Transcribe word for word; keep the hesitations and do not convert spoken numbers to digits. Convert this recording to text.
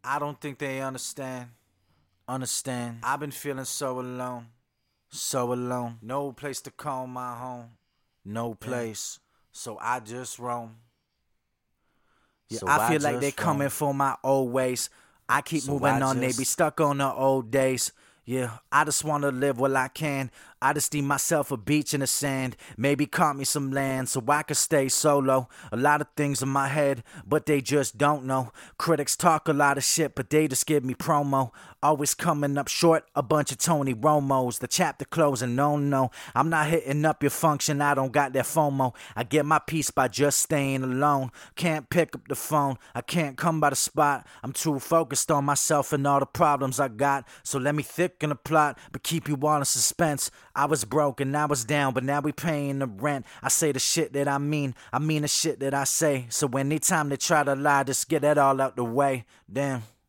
I don't think they understand. Understand. I've been feeling so alone. So alone. No place to call my home. No place. So I just roam. Yeah, So I I feel like they just coming roam. for my old ways. I keep So moving I on, they be just- stuck on the old days. Yeah, I just wanna live while I can. I just need myself a beach in the sand. Maybe caught me some land so I could stay solo. A lot of things in my head, but they just don't know. Critics talk a lot of shit, but they just give me promo. Always coming up short, a bunch of Tony Romos. The chapter closing, no, no. I'm not hitting up your function, I don't got that FOMO. I get my peace by just staying alone. Can't pick up the phone, I can't come by the spot. I'm too focused on myself and all the problems I got. So let me thicken the plot, but keep you all in suspense. I was broke and I was down, but now we paying the rent. I say the shit that I mean, I mean the shit that I say. So anytime they try to lie, just get that all out the way. Damn.